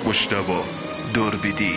مجتبی دوربیدی.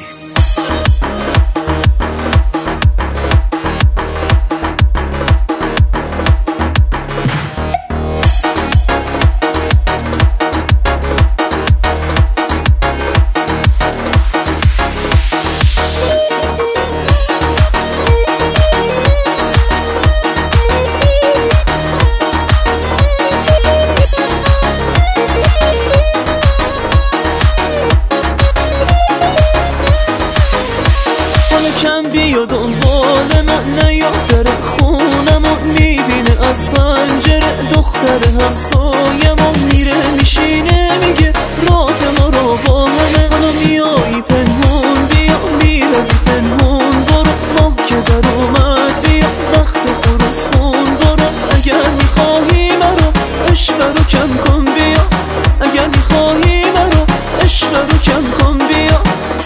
کم بیا دنبال من نیاد در خونمو میبینه از پنجره دختر همسایمو میره میشینه میگه راز ما رو با همه. حالا میایی پنهون بیا میروی پنهون برو ماه که در اومد بیا وقت خروس خون برو. اگر میخواهی مرا عشق رو کم کن بیا. اگر میخواهی مرا عشق رو کم کن بیا.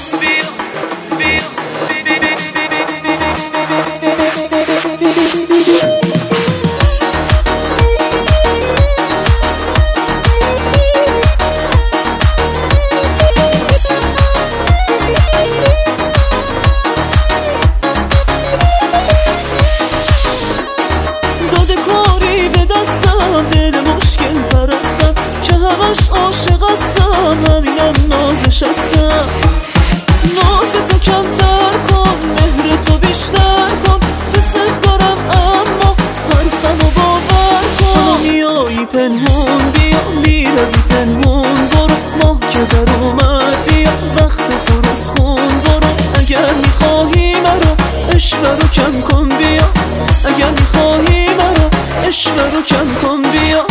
دل مشکل پرستم که همش عاشق هستم همینم نازش هستم. ناز تو کمتر کن مهر تو بیشتر کن دوست دارم اما حرفمو باور کن. میایی پنهون بیا میروی پنهون برو ماه که در اومد بیا وقت خروس خون برو. اگر میخواهی مرا عشق رو کم کن بیا. اگر میخواهی مرا عشق رو کم کن بیا.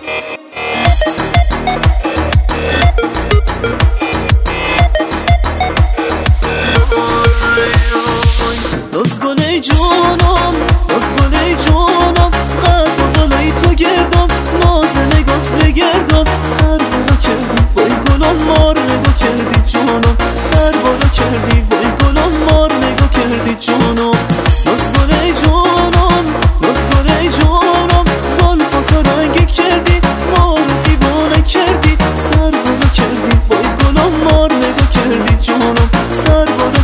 نازگله جونم نازگله جونم قد و بالای تو گردم ناز نگات بگردم. سر بالا کردی وای گلم مار نگاه کردی جونم. سر بالا کردی وای گلم مار نگاه کردی جونم. نازگله جونم نازگله جونم زلفاتو رنگ کردی ما رو دیوانه کردی. سر بالا کردی وای گلم مار نگاه کردی جونم. سر بالا